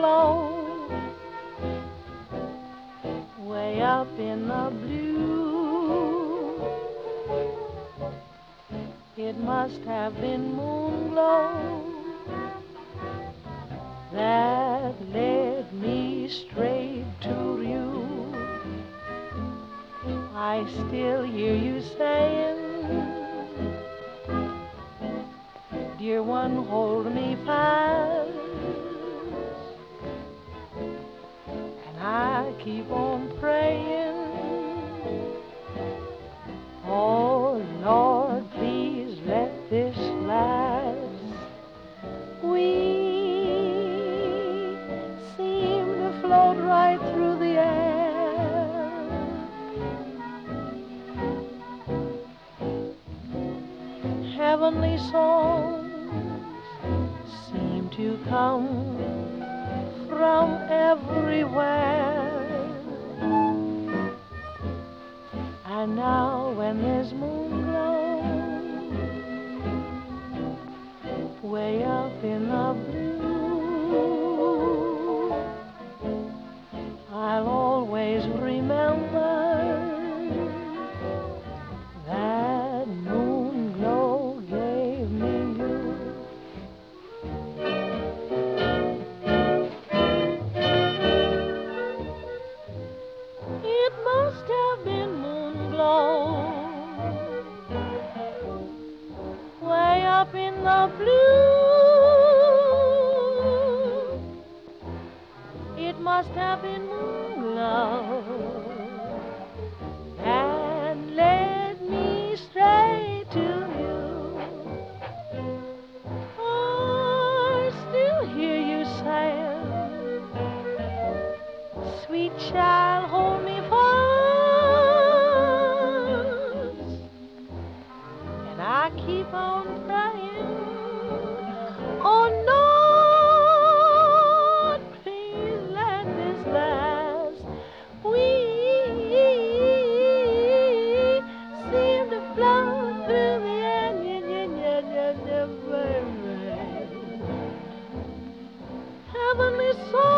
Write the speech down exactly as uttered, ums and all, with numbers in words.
glow way up in the blue. It must have been moon glow that led me straight to you. I still hear you saying, dear one, hold me fast. And I keep on praying, oh Lord, please let this last. We seem to float right through the air, heavenly songs seem to come from everywhere. And now when there's moon glow way up in the blue, I'll always remember that moon glow gave me you. It must have been moon glow way up in the blue. It must have been moon glow and led me straight to you. I still hear you saying, sweet child, hold me fast. And I keep on praying, oh Lord, please let this last. We seem to float through the air, yeah, yeah, yeah, yeah, yeah, baby. Heavenly soul.